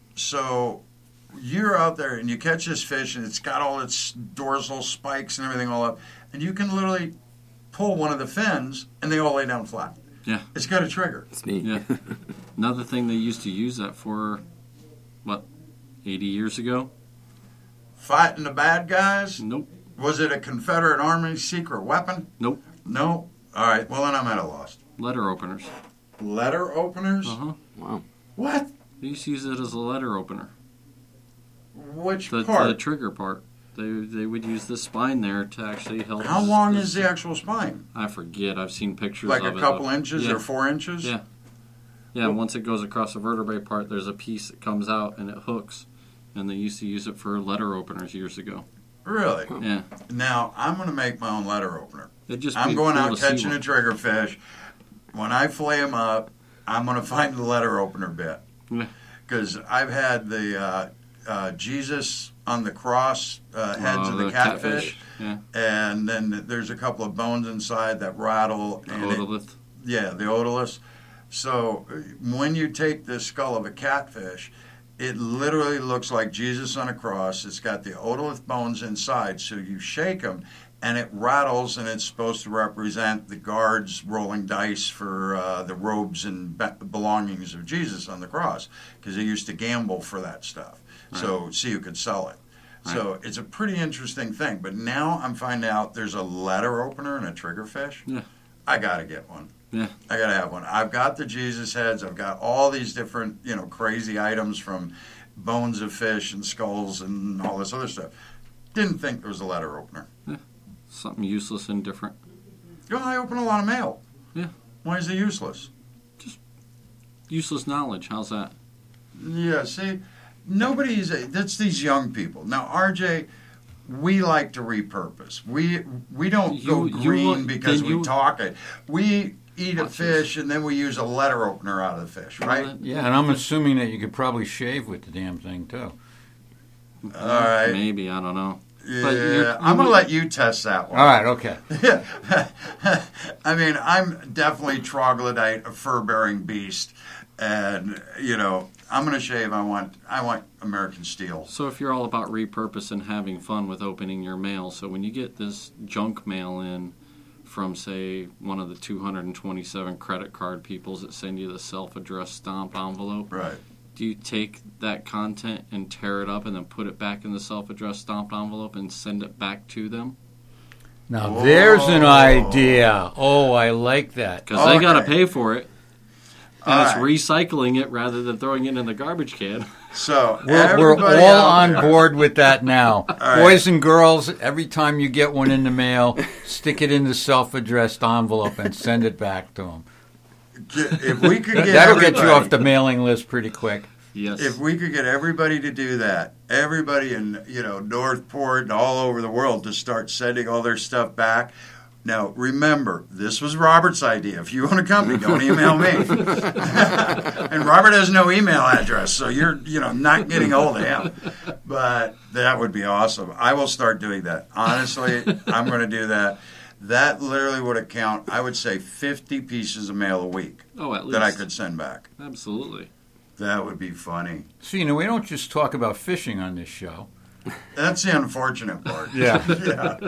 so you're out there and you catch this fish and it's got all its dorsal spikes and everything all up, and you can literally pull one of the fins and they all lay down flat. Yeah. It's got a trigger. It's neat. Yeah. Another thing they used to use that for, what, eighty years ago? Fighting the bad guys? Nope. Was it a Confederate Army secret weapon? Nope. No? All right, well then I'm at a loss. Letter openers. Letter openers? Uh huh. Wow. What? They used to use it as a letter opener. Which The, part? the trigger part. They they would use the spine there to actually help. How s- long s- is the actual spine? I forget. I've seen pictures Like of a it. couple though. inches Yeah. or four inches? Yeah. Yeah, and once it goes across the vertebrae part, there's a piece that comes out and it hooks. And they used to use it for letter openers years ago. Really? Yeah. Now, I'm going to make my own letter opener. It'd just I'm be going cool out to see catching one. a triggerfish. When I fillet them up, I'm going to find the letter opener bit. Yeah. Because I've had the uh, uh, Jesus on the cross uh, heads Uh, of the, the catfish. Yeah. And then there's a couple of bones inside that rattle. The and it- otolith. Yeah, the otoliths. So uh, when you take the skull of a catfish, it literally looks like Jesus on a cross. It's got the otolith bones inside, so you shake them, and it rattles, and it's supposed to represent the guards rolling dice for uh, the robes and be- belongings of Jesus on the cross, because they used to gamble for that stuff, so so you could sell it. So it's a pretty interesting thing. But now I'm finding out there's a letter opener and a triggerfish. Yeah. I got to get one. Yeah. I gotta have one. I've got the Jesus heads. I've got all these different, you know, crazy items from bones of fish and skulls and all this other stuff. Didn't think there was a letter opener. Something useless and different. You know, I open a lot of mail. Yeah. Why is it useless? Useless knowledge. How's that? Yeah, see, nobody's, that's these young people. Now, R J, we like to repurpose. We we don't You- go you green look- because then we you- talk it. We eat a Watch fish and then we use a letter opener out of the fish, right? Yeah, and I'm assuming that you could probably shave with the damn thing too. All right. Maybe, I don't know. Yeah, But you're- I'm going to you- let you test that one. All right, okay. I mean, I'm definitely troglodyte, a fur-bearing beast, and you know, I'm going to shave. I want, I want American steel. So if you're all about repurpose and having fun with opening your mail, so when you get this junk mail in from, say, one of the two hundred twenty-seven credit card peoples that send you the self-addressed stamped envelope, Right. do you take that content and tear it up and then put it back in the self-addressed stamped envelope and send it back to them? Now Whoa. there's an idea. Oh, I like that. Because they got to Okay. pay for it. And All it's right. recycling it rather than throwing it in the garbage can. So We're, we're everybody all out on there- board with that now. right. Boys and girls, every time you get one in the mail, stick it in the self-addressed envelope and send it back to them. If we could get That'll get you everybody- off the mailing list pretty quick. Yes. If we could get everybody to do that, everybody in, you know, Northport and all over the world to start sending all their stuff back. Now, remember, this was Robert's idea. If you own a company, don't email me. And Robert has no email address, so you're, you know, not getting hold of him. But that would be awesome. I will start doing that. Honestly, I'm going to do that. That literally would account, I would say, fifty pieces of mail a week oh, at least. that I could send back. Absolutely. That would be funny. So, you know, we don't just talk about fishing on this show. That's the unfortunate part. Yeah. Yeah.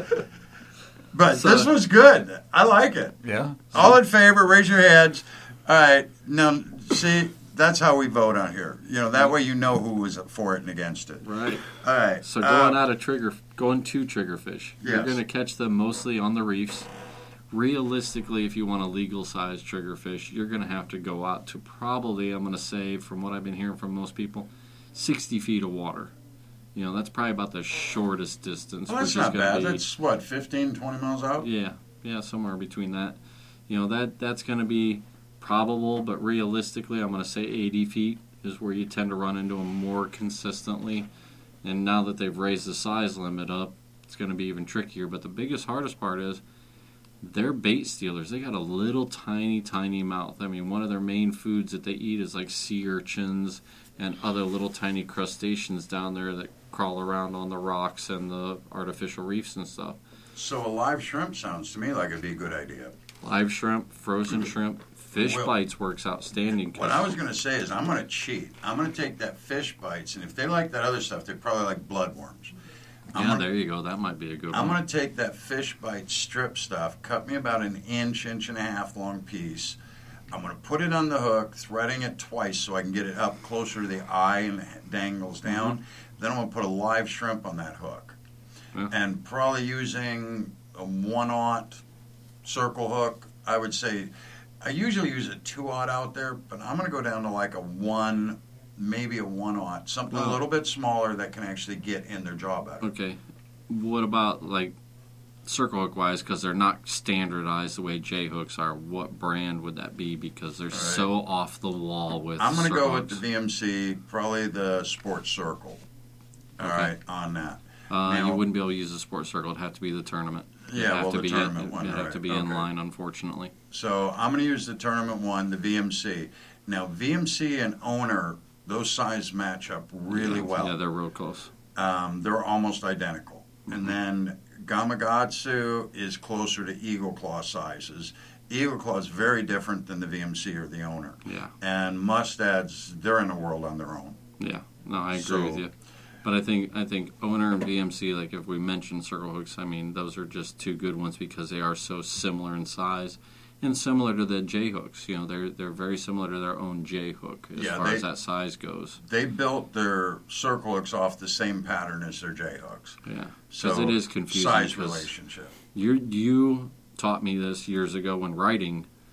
But So- this was good. I like it. Yeah? All in favor, raise your heads. All right. Now, see, that's how we vote on here. You know, that way you know who was for it and against it. Right. All right. So going uh, out of trigger, going to triggerfish, you're Yes. going to catch them mostly on the reefs. Realistically, if you want a legal size triggerfish, you're going to have to go out to probably, I'm going to say, from what I've been hearing from most people, sixty feet of water. You know, that's probably about the shortest distance. Well, that's which is not gonna bad. Be, That's, what, fifteen, twenty miles out? yeah, yeah, somewhere between that. You know, that that's going to be probable, but realistically, I'm going to say eighty feet is where you tend to run into them more consistently. And now that they've raised the size limit up, it's going to be even trickier. But the biggest, hardest part is they're bait stealers. They got a little tiny, tiny mouth. I mean, one of their main foods that they eat is like sea urchins and other little tiny crustaceans down there that crawl around on the rocks and the artificial reefs and stuff. So a live shrimp sounds to me like it'd be a good idea. Live shrimp, frozen shrimp, fish Well, bites works outstanding. What I was going to say is I'm going to cheat. I'm going to take that fish bites, and if they like that other stuff, they probably like bloodworms. I'm yeah, gonna- there you go. That might be a good I'm one. going to take that fish bite strip stuff, cut me about an inch, inch and a half long piece. I'm going to put it on the hook, threading it twice so I can get it up closer to the eye and it dangles down. Then I'm going to put a live shrimp on that hook. Yeah. And probably using a one-aught circle hook, I would say, I usually use a two-aught out there, but I'm going to go down to like a one, maybe a one-aught, something a Well- little bit smaller that can actually get in their jaw better. Okay. What about like circle hook wise? Because they're not standardized the way J hooks are. What brand would that be? Because they're All right. so off the wall with. I'm going to circle go with the hooks. V M C, probably the Sports Circle. All Okay. right, on that. Uh, Now- you wouldn't be able to use the sports circle. It'd have to be the tournament. It'd Yeah, have well, to the be tournament in, one, It'd have right, to be in okay. line, unfortunately. So I'm going to use the tournament one, the V M C. Now, V M C and Owner, those sizes match up really yeah, well. Yeah, they're real close. Um, they're almost identical. Mhm. And then Gamakatsu is closer to Eagle Claw sizes. Eagle Claw is very different than the V M C or the Owner. Yeah, And Mustads, they're in the world on their own. yeah. No, I agree So- with you. But I think I think Owner and V M C, like if we mentioned circle hooks, I mean those are just two good ones because they are so similar in size and similar to the J hooks. You know, they're they're very similar to their own J hook as Yeah, far they- as that size goes. They built their circle hooks off the same pattern as their J hooks. Yeah, So because it is confusing. size 'cause relationship. You you taught me this years ago when writing.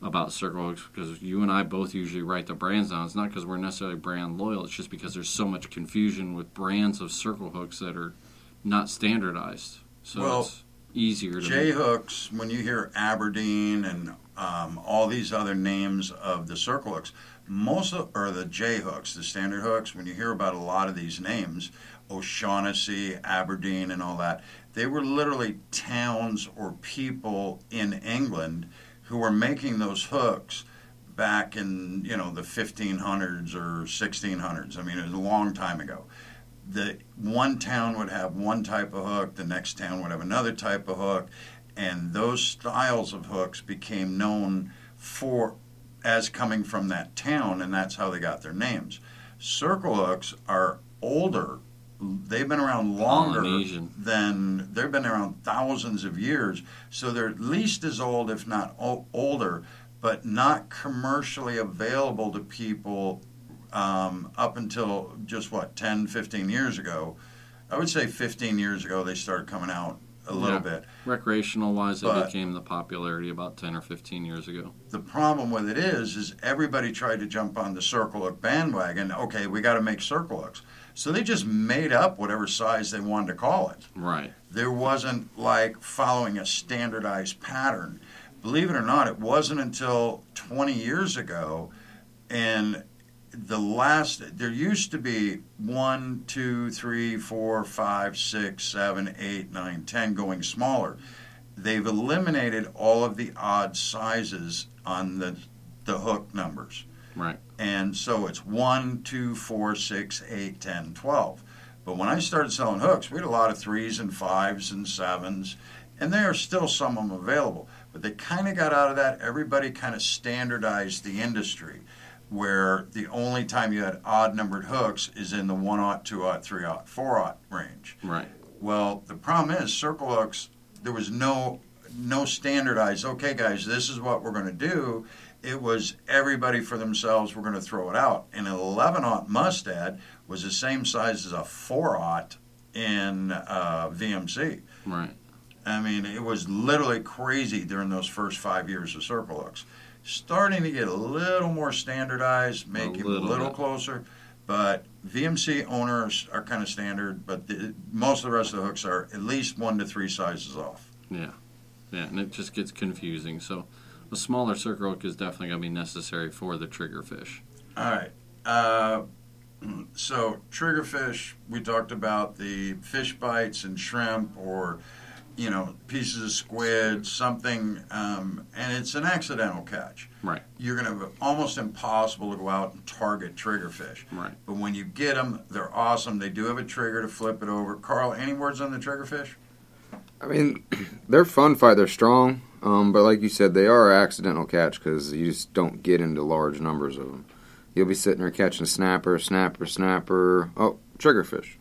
about circle hooks, because you and I both usually write the brands down. It's not because we're necessarily brand loyal. It's just because there's so much confusion with brands of circle hooks that are not standardized. So Well, it's easier to J hooks, when you hear Aberdeen and um, all these other names of the circle hooks, most of, or the J hooks, the standard hooks, when you hear about a lot of these names, O'Shaughnessy, Aberdeen, and all that, they were literally towns or people in England who were making those hooks back in, you know, the fifteen hundreds or sixteen hundreds. I mean, it was a long time ago. The one town would have one type of hook, the next town would have another type of hook, and those styles of hooks became known for as coming from that town, and that's how they got their names. Circle hooks are older. They've been around longer Polynesian. than, they've been around thousands of years, so they're at least as old, if not o- older, but not commercially available to people um, up until just, what, ten, fifteen years ago. I would say fifteen years ago they started coming out a little Yeah. bit. recreational wise, it But- became the popularity about ten or fifteen years ago. The problem with it is, is everybody tried to jump on the circle hook bandwagon. Okay, we got to make circle hooks. So they just made up whatever size they wanted to call it. Right. There wasn't like following a standardized pattern. Believe it or not, it wasn't until twenty years ago, and the last, there used to be one, two, three, four, five, six, seven, eight, nine, ten, going smaller. They've eliminated all of the odd sizes on the the hook numbers. Right. And so it's one, two, four, six, eight, ten, twelve. But when I started selling hooks, we had a lot of threes and fives and sevens, and there are still some of them available. But they kind of got out of that. Everybody kind of standardized the industry, where the only time you had odd-numbered hooks is in the one-aught, two-aught, three-aught, four-aught range. Right. Well, the problem is circle hooks, there was no no standardized, okay, guys, this is what we're going to do. It was everybody for themselves, we're going to throw it out. And an eleven-aught Mustad was the same size as a four-aught in uh, V M C. Right. I mean, it was literally crazy during those first five years of circle hooks. Starting to get a little more standardized, making a little little bit. closer, but V M C owners are kind of standard, but the, most of the rest of the hooks are at least one to three sizes off. Yeah. Yeah, and it just gets confusing. So a smaller circle hook is definitely going to be necessary for the triggerfish. All right. Uh, so triggerfish, we talked about the fish bites and shrimp, or you know, pieces of squid, something, um, and it's an accidental catch. Right. You're going to almost impossible to go out and target triggerfish. Right. But when you get them, they're awesome. They do have a trigger to flip it over. Carl, any words on the triggerfish? I mean, they're fun fight. They're strong, um, but like you said, they are an accidental catch because you just don't get into large numbers of them. You'll be sitting there catching a snapper, snapper, snapper. Oh, triggerfish.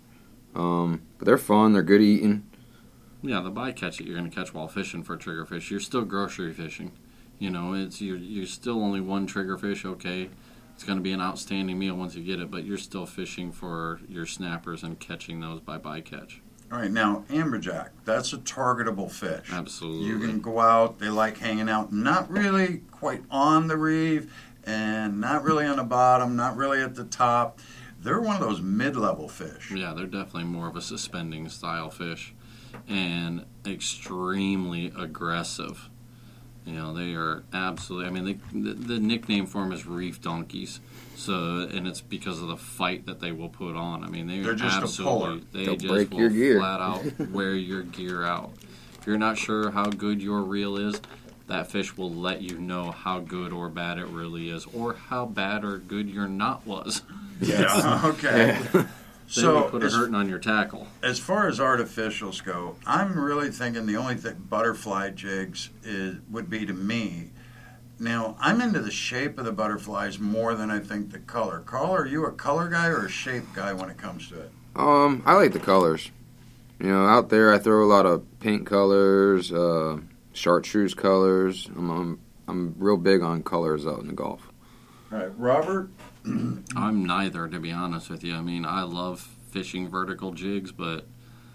Um, but they're fun. They're good eating. Yeah, the bycatch that you're going to catch while fishing for triggerfish, you're still grocery fishing. You know, it's you're, you're still only one triggerfish, okay. It's going to be an outstanding meal once you get it, but you're still fishing for your snappers and catching those by bycatch. All right, now, amberjack, that's a targetable fish. Absolutely. You can go out, they like hanging out, not really quite on the reef, and not really on the bottom, not really at the top. They're one of those mid-level fish. Yeah, they're definitely more of a suspending style fish and extremely aggressive. You know, they are absolutely, I mean, they, the, the nickname for them is reef donkeys. So, and it's because of the fight that they will put on. I mean, they They're are just a absolutely, puller. they They'll just break will your gear. flat out wear your gear out. If you're not sure how good your reel is, that fish will let you know how good or bad it really is, or how bad or good your knot was. Yeah, okay. Yeah. They will So, put a as, hurting on your tackle. as far as artificials go, I'm really thinking the only thing butterfly jigs is, would be to me. Now, I'm into the shape of the butterflies more than I think the color. Carl, are you a color guy or a shape guy when it comes to it? Um, I like the colors. You know, out there I throw a lot of paint colors, uh, chartreuse colors. I'm, I'm I'm real big on colors out in the Gulf. All right, Robert? I'm neither, to be honest with you. I mean, I love fishing vertical jigs, but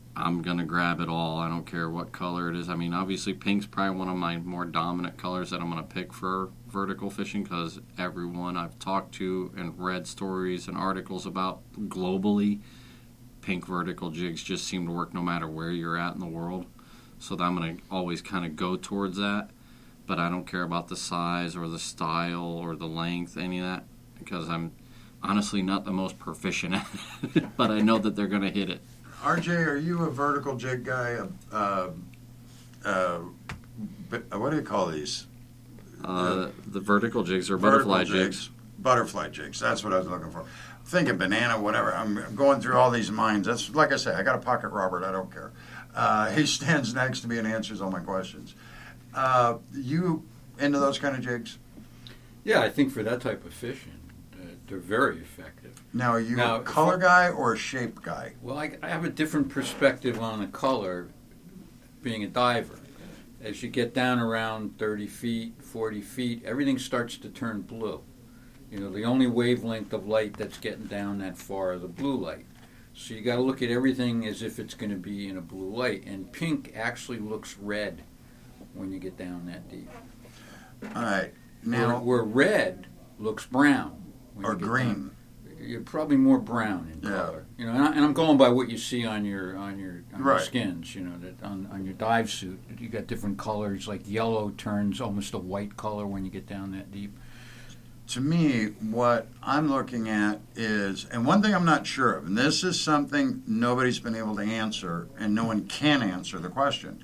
I'm going to grab it all. I don't care what color it is. I mean, obviously, pink's probably one of my more dominant colors that I'm going to pick for vertical fishing because everyone I've talked to and read stories and articles about globally, pink vertical jigs just seem to work no matter where you're at in the world. So I'm going to always kind of go towards that. But I don't care about the size or the style or the length, any of that, because I'm honestly not the most proficient at it. But I know that they're going to hit it. R J, are you a vertical jig guy? Uh, uh, what do you call these? Uh, the vertical jigs are Vertical butterfly jigs. Butterfly jigs. That's what I was looking for. Thinking banana, whatever. I'm going through all these minds. That's like I say. I got a pocket Robert. I don't care. Uh, he stands next to me and answers all my questions. Uh, you into those kind of jigs? Yeah, I think for that type of fishing, uh, they're very effective. Now, are you Now, a color if- guy or a shape guy? Well, I, I have a different perspective on the color being a diver. As you get down around thirty feet, forty feet, everything starts to turn blue. You know, the only wavelength of light that's getting down that far is the blue light. So you got to look at everything as if it's going to be in a blue light. And pink actually looks red when you get down that deep. All right. Where, Now, where red looks brown. when or you get green. down. You're probably more brown in Yeah. color, you know. And, I, and I'm going by what you see on your on your, on your Right. skins, you know. That on, on your dive suit, you got different colors. Like yellow turns almost a white color when you get down that deep. To me, what I'm looking at is, and one thing I'm not sure of, and this is something nobody's been able to answer, and no one can answer the question.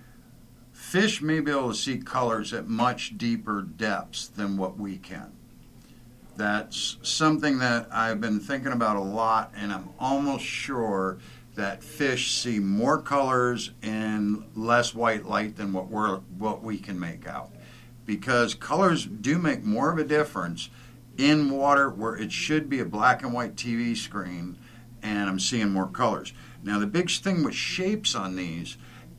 Fish may be able to see colors at much deeper depths than what we can. That's something that I've been thinking about a lot, and I'm almost sure that fish see more colors in less white light than what we're what we can make out. Because colors do make more of a difference in water where it should be a black and white T V screen, and I'm seeing more colors. Now, the big thing with shapes on these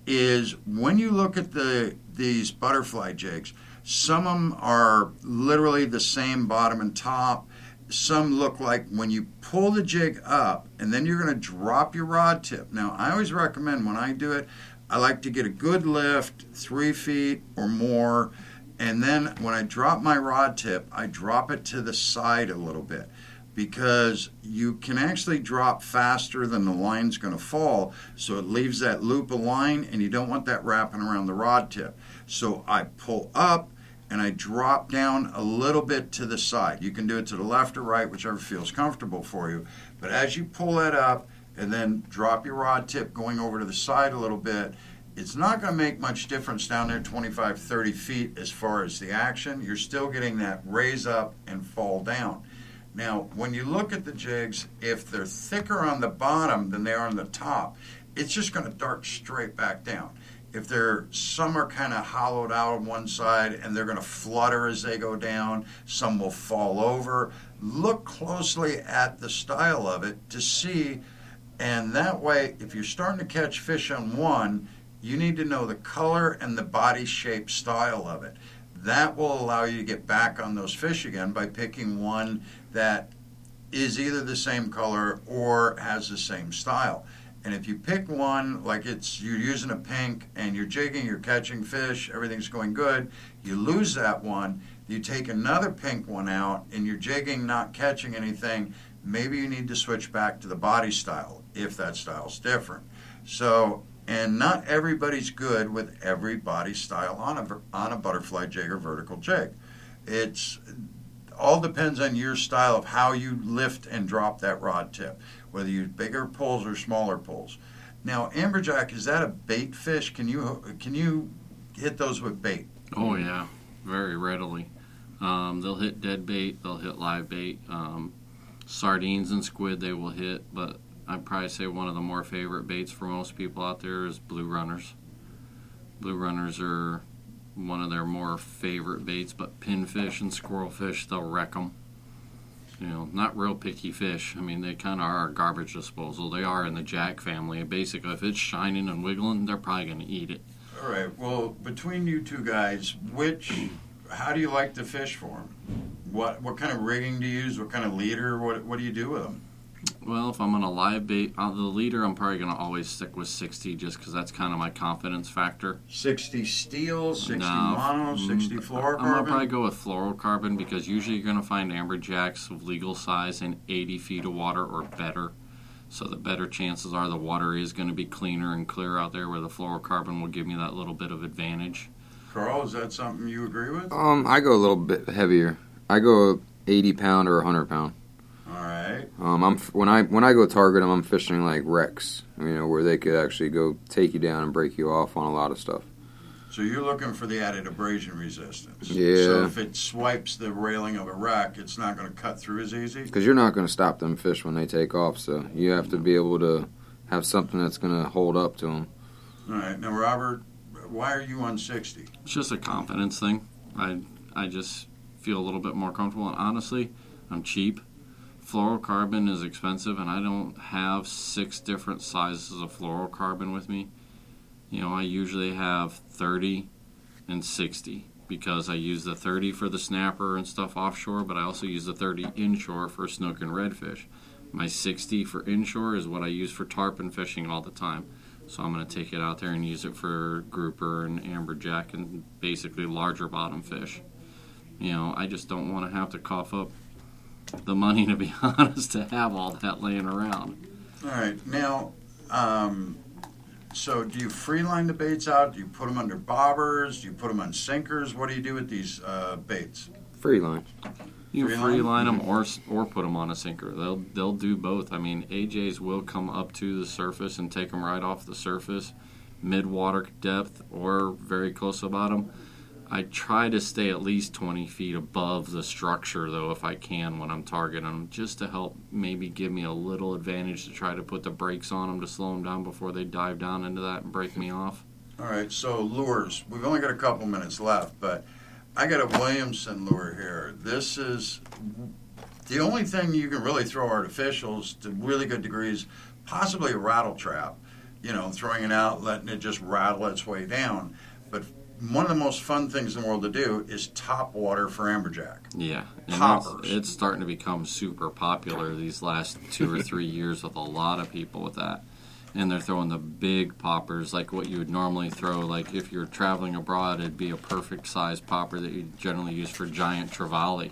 is when you look at the these butterfly jigs, some of them are literally the same bottom and top. Some look like when you pull the jig up and then you're going to drop your rod tip. Now, I always recommend when I do it, I like to get a good lift, three feet or more, and then when I drop my rod tip, I drop it to the side a little bit, because you can actually drop faster than the line's going to fall, so it leaves that loop of line, and you don't want that wrapping around the rod tip. So I pull up, and I drop down a little bit to the side. You can do it to the left or right, whichever feels comfortable for you. But as you pull that up, and then drop your rod tip going over to the side a little bit, it's not going to make much difference down there twenty-five, thirty feet as far as the action. You're still getting that raise up and fall down. Now, when you look at the jigs, if they're thicker on the bottom than they are on the top, it's just going to dart straight back down. If they're, some are kind of hollowed out on one side and they're going to flutter as they go down, some will fall over. Look closely at the style of it to see, and that way, if you're starting to catch fish on one, you need to know the color and the body shape style of it. That will allow you to get back on those fish again by picking one that is either the same color or has the same style. And if you pick one, like it's you're using a pink and you're jigging, you're catching fish, everything's going good, you lose that one, you take another pink one out and you're jigging, not catching anything, maybe you need to switch back to the body style if that style's different. So, and not everybody's good with every body style on a, on a butterfly jig or vertical jig. It's all depends on your style of how you lift and drop that rod tip, whether you use bigger pulls or smaller pulls. Now, amberjack, is that a bait fish? Can you can you hit those with bait? Oh yeah, very readily. Um, they'll hit dead bait. They'll hit live bait. Um, sardines and squid they will hit, but I'd probably say one of the more favorite baits for most people out there is blue runners. Blue runners are one of their more favorite baits, but pinfish and squirrelfish, they'll wreck them. You know, not real picky fish. I mean, they kind of are garbage disposal. They are in the jack family. Basically, if it's shining and wiggling, they're probably going to eat it. All right. Well, between you two guys, which, how do you like to fish for them? What what kind of rigging do you use? What kind of leader? What what do you do with them? Well, if I'm on a live bait, uh, the leader, I'm probably going to always stick with sixty just because that's kind of my confidence factor. sixty steel, sixty No, mono, mm, sixty I'm fluorocarbon? going to probably go with fluorocarbon because usually you're going to find amberjacks of legal size in eighty feet of water or better. So the better chances are the water is going to be cleaner and clear out there where the fluorocarbon will give me that little bit of advantage. Carl, is that something you agree with? Um, I go a little bit heavier. I go eighty pound or one hundred pound. All right. Um, I'm when I when I go target them, I'm fishing like wrecks, you know, where they could actually go take you down and break you off on a lot of stuff. So you're looking for the added abrasion resistance. Yeah. So if it swipes the railing of a wreck, it's not going to cut through as easy? Because you're not going to stop them fish when they take off, so you have to be able to have something that's going to hold up to them. All right. Now, Robert, why are you on sixty? It's just a confidence thing. I I just feel a little bit more comfortable, and honestly, I'm cheap. Fluorocarbon is expensive, and I don't have six different sizes of fluorocarbon with me. You know, I usually have thirty and sixty because I use the thirty for the snapper and stuff offshore, but I also use the thirty inshore for snook and redfish. My sixty for inshore is what I use for tarpon fishing all the time. So I'm going to take it out there and use it for grouper and amberjack and basically larger bottom fish. You know, I just don't want to have to cough up the money, to be honest, to have all that laying around. All right. Now, um, so do you free line the baits out? Do you put them under bobbers? Do you put them on sinkers? What do you do with these uh, baits? Free line. You Free can free line? line them or or put them on a sinker. They'll they'll do both. I mean, A Js will come up to the surface and take them right off the surface, mid water depth or very close to the bottom. I try to stay at least twenty feet above the structure, though, if I can, when I'm targeting them, just to help maybe give me a little advantage to try to put the brakes on them to slow them down before they dive down into that and break me off. All right. So lures. We've only got a couple minutes left, but I got a Williamson lure here. This is the only thing you can really throw artificials to really good degrees, possibly a rattle trap. You know, throwing it out, letting it just rattle its way down. But one of the most fun things in the world to do is top water for amberjack. Yeah, and Poppers. It's, it's starting to become super popular these last two or three years with a lot of people with that. And they're throwing the big poppers, like what you would normally throw. Like if you're traveling abroad, it'd be a perfect size popper that you generally use for giant trevally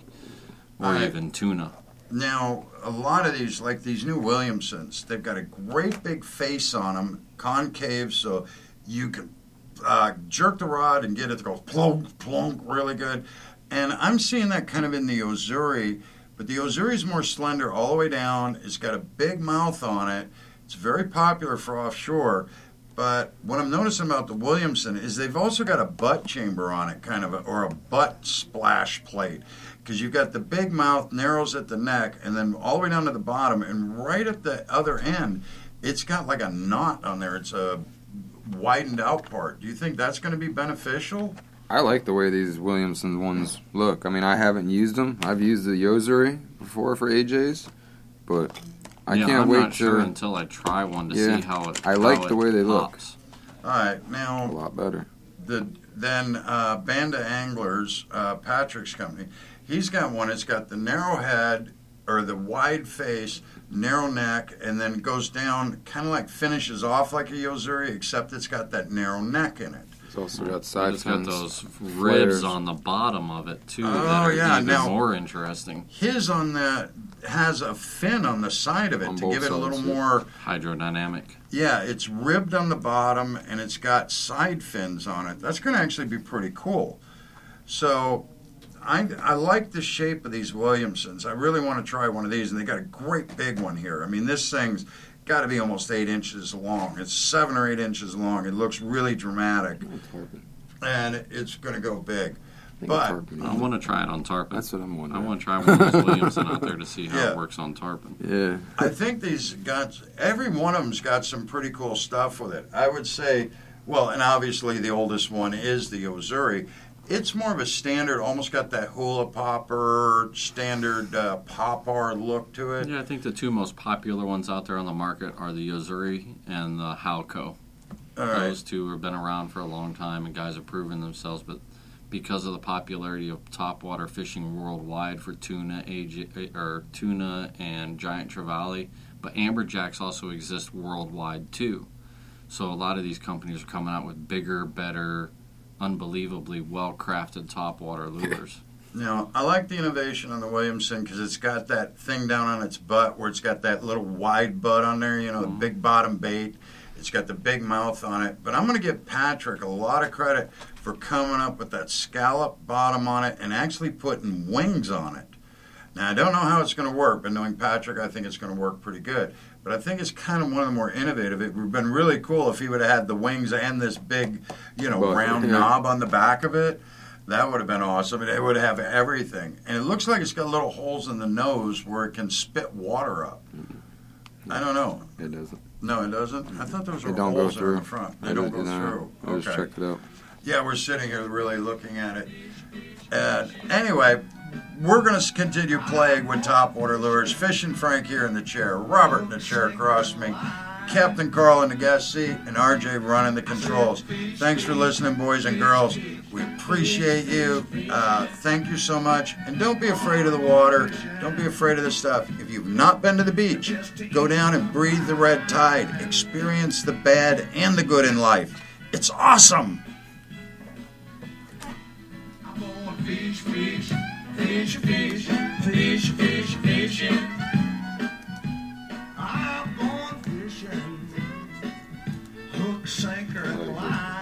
or Right. even tuna. Now, a lot of these, like these new Williamsons, they've got a great big face on them, concave, so you can uh, jerk the rod and get it to go plonk, plonk, really good. And I'm seeing that kind of in the Ozuri, but the Ozuri is more slender all the way down. It's got a big mouth on it. It's very popular for offshore. But what I'm noticing about the Williamson is they've also got a butt chamber on it, kind of, a, or a butt splash plate. Because you've got the big mouth, narrows at the neck, and then all the way down to the bottom, and right at the other end, it's got like a knot on there. It's a widened out part. Do you think that's going to be beneficial? I like the way these Williamson ones look. I mean, I haven't used them. I've used the Yozuri before for A Js, but I yeah, can't I'm wait not to. sure until I try one to Yeah, see how it. I like how the it way they look. pops. All right, a now lot better. the then uh, Banda Anglers, uh, Patrick's company, he's got one. It's got the narrow head or the wide face, narrow neck, and then goes down, kind of like finishes off like a Yozuri, except it's got that narrow neck in it. It's also got side It's got fins. those ribs flares. on the bottom of it too Oh, that are yeah, even now- more interesting. His on the has a fin on the side of it On to both give it a sides, little yeah. more. Hydrodynamic. Yeah, it's ribbed on the bottom and it's got side fins on it. That's going to actually be pretty cool. So I, I like the shape of these Williamsons. I really want to try one of these, and they got a great big one here. I mean, this thing's got to be almost eight inches long. It's seven or eight inches long. It looks really dramatic, and it's going to go big. But I want to try it on tarpon. That's what I'm I wondering. want to try one of those Williamson out there to see how Yeah. it works on tarpon. Yeah. I think these got every one of them's got some pretty cool stuff with it. I would say, well, and obviously the oldest one is the Ozuri. It's more of a standard, almost got that hula popper, standard uh, popper look to it. Yeah, I think the two most popular ones out there on the market are the Yozuri and the Halco. All right. Those two have been around for a long time, and guys have proven themselves. But because of the popularity of topwater fishing worldwide for tuna, A J, or tuna and giant trevally, But amberjacks also exist worldwide too. So a lot of these companies are coming out with bigger, better, unbelievably well-crafted topwater lures. You know, I like the innovation on the Williamson because it's got that thing down on its butt where it's got that little wide butt on there, you know, Mm-hmm. the big bottom bait. It's got the big mouth on it. But I'm going to give Patrick a lot of credit for coming up with that scallop bottom on it and actually putting wings on it. Now, I don't know how it's going to work, but knowing Patrick, I think it's going to work pretty good. But I think it's kind of one of the more innovative. It would have been really cool if he would have had the wings and this big, you know, Well, round yeah. knob on the back of it. That would have been awesome. It would have everything. And it looks like it's got little holes in the nose where it can spit water up. I don't know. It doesn't. No, it doesn't? I thought those were It don't go holes there in through. the front. They I don't just- go no, through. I just Okay. checked it out. Yeah, we're sitting here really looking at it. And anyway, we're going to continue playing with topwater lures. Fishing Frank here in the chair, Robert in the chair across from me, Captain Carl in the guest seat, and R J running the controls. Thanks for listening, boys and girls. We appreciate you. Uh, thank you so much. And don't be afraid of the water. Don't be afraid of this stuff. If you've not been to the beach, go down and breathe the red tide. Experience the bad and the good in life. It's awesome. I'm going fish, fish, fish, fish, fish, fish, fishing. I'm going fishing. Hook, sinker, and line.